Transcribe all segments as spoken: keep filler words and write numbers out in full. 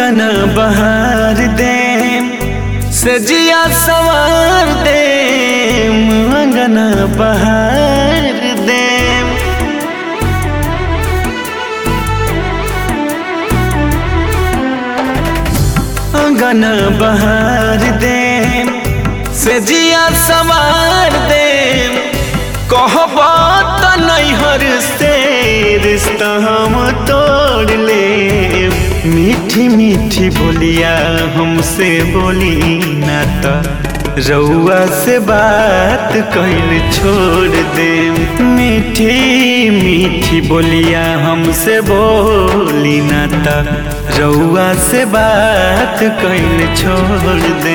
अंगना बहार दे सजिया सवार दे अंगना बहार दे अंगना बहार दे सजिया सवार दे कहबा त नैहर से रिश्ता हम तोड़ ले मीठी मीठी बोलिया हमसे बोली ना त रउआ से बात कइल छोड़ दे मीठी मीठी बोलिया हमसे बोली ना त रउआ से बात कइल छोड़ दे।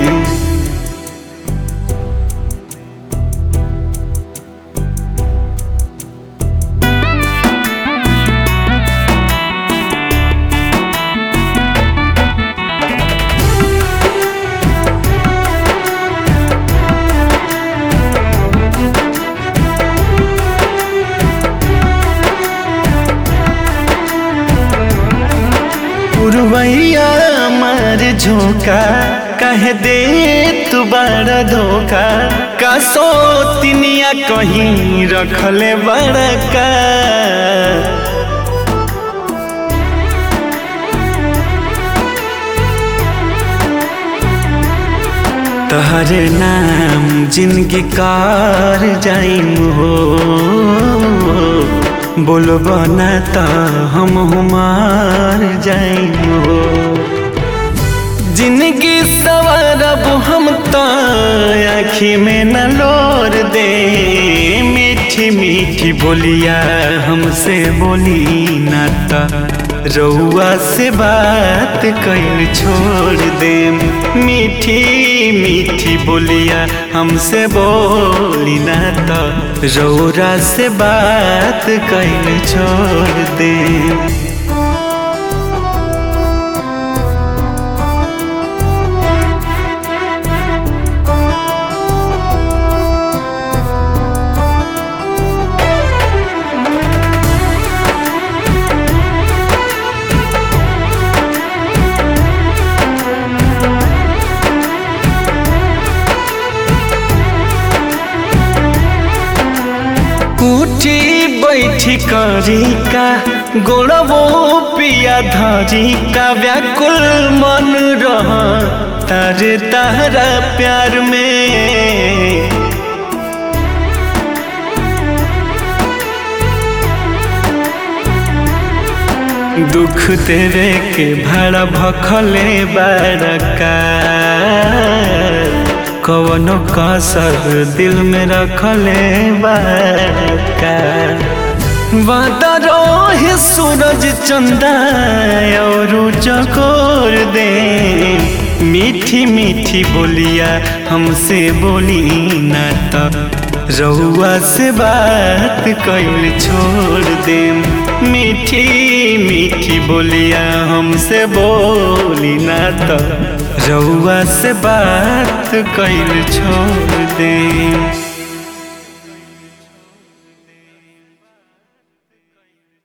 पुरवैया मार झोंका कह दे तू बड़ा धोखा का सोतिनिया कहीं रखले बड़का तहरे नाम जिंदगी कार जाइम हो बोलबो ना त हम हमार जाइम हो जिंदगी सवारब हम त आँखी में न लोर दे मीठी मीठी बोलिया हमसे बोली ना त रउआ से बात कइल छोड़ दे मीठी मीठी बोलिया हमसे बोली ना त रउआ से बात कइल छोड़ दे। उठी बैठी करी का गोड़बो पिया धरी का व्याकुल मन रह तारे तारा प्यार में दुख तेरे के भाड़ा भखले बड़का कवनो कसर दिल में रखले बड़का वादा रोहे सूरज चंदा और चकोर दे मीठी मीठी बोलिया हमसे बोली ना त रउआ से बात कइल छोड़ दे मीठी मीठी बोलिया हमसे बोली ना त रउआ से बात कइल छोड़ दे।